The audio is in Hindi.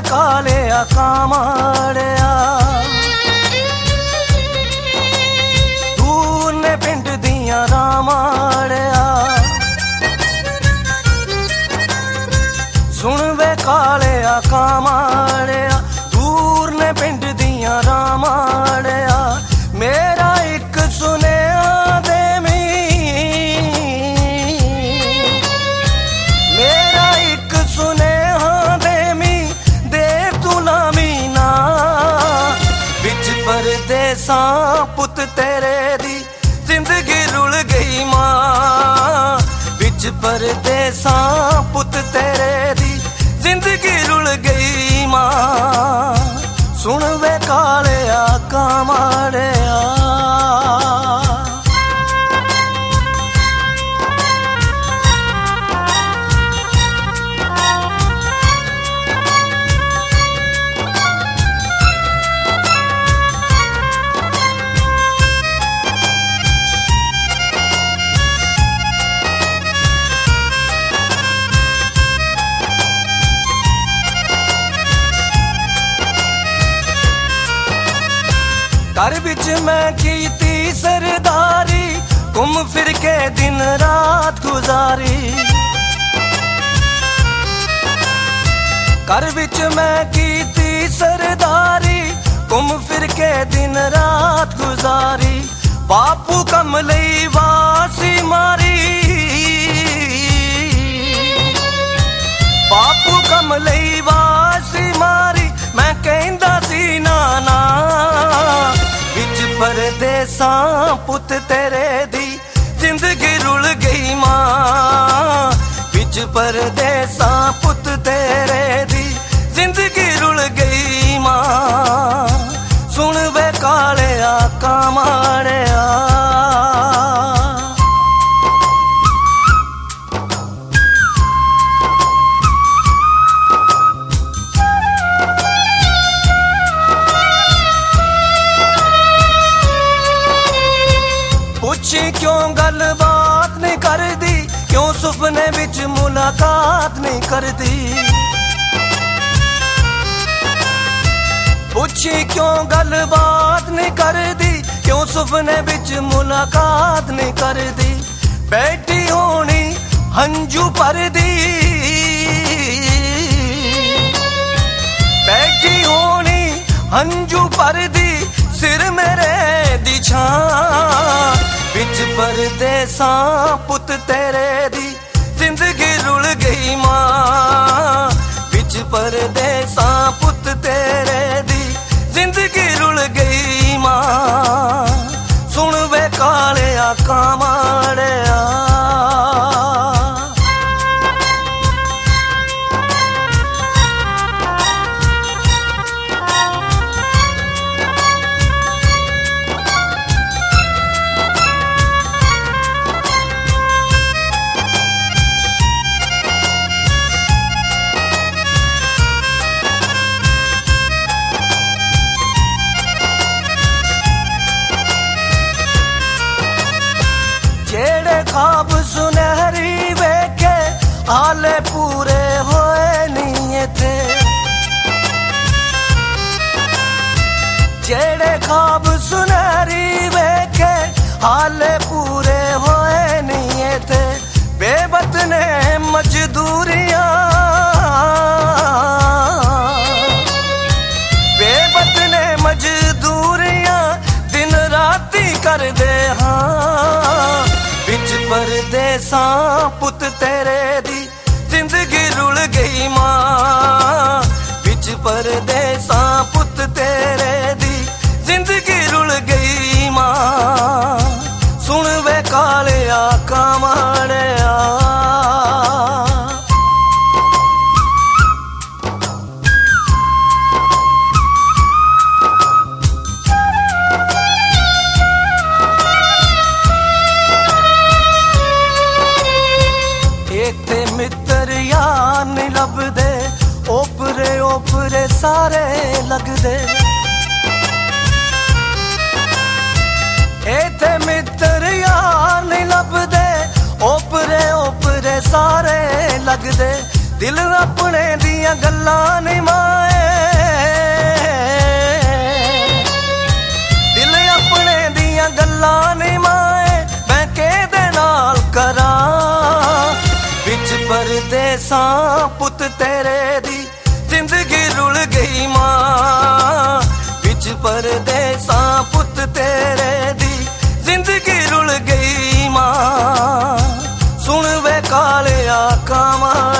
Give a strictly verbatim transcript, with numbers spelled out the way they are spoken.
कालिया कामाड़िया दूर ने पिंड दियां रामाड़िया सुन वे कालिया कामाड़िया दूर ने पिंड दियां रामाड़िया मेरा एक सुनेहा देमी मेरा एक सुनेहा देमी दे तू ना मीना बिच परदेसा पुत तेरे दी जिंदगी रुल गई मां बिच परदेसा पुत तेरे दी जिंदगी रुल गई मां सुन वे कालिया कामाड़िया घर बिच मैं कीती सरदारी घूम फिर के दिन रात गुजारी घर बिच मैं कीती सरदारी घूम फिर के दिन रात गुजारी बापू कम लई वासी मारी बापू कम लई वासी मारी मैं कहंदा सी नाना परदेसा पुत तेरे दी जिंदगी रुल गई मां बिच परदेसा पुत तेरे दी जिंदगी रुल गई मां सुन वे कालिया कामाड़िया क्यों गल बात नहीं कर दी क्यों सुपने विच मुलाकात नहीं कर दी पूछी क्यों गल बात नहीं कर दी क्यों सुपने विच मुलाकात नहीं कर दी बैठी होनी हंजू पर दी बैठी होनी हंजू पर दी सिर मेरे दी छां बिच परदेसा पुत तेरे दी जिंदगी रुल गई मां बिच परदेसा पुत तेरे दी जिंदगी रुल गई मां सुन वे कालिया कामाड़िया ख्वाब सुनहरी वेखे हाले पूरे होए नहीं थे जेड़े ख्वाब सुनहरी वेखे हाले पूरे होए नहीं थे बेबत ने मजदूरियां बेबत ने मजदूरियां दिन राती कर दे हाँ बिच परदेसा पुत तेरे दी जिंदगी रुल गई मां बिच परदेसा पुत तेरे दी जिंदगी रुल गई मां सुन वे कालिया कामाड़िया मित्र यार नहीं लभदे ओपरे ओपरे सारे लगदे एथे मित्र यार नहीं लभदे ओपरे ओपरे सारे लगदे दिल अपने दियां गल्लां नहीं माए, दिल अपने दियां गल्लां नहीं माए, मैं केदे नाल करां। विच परदेसां पुत तेरे दी जिंदगी रुल गई मां, विच परदेसां पुत तेरे दी जिंदगी रुल गई मां। सुन वे कालिया कावां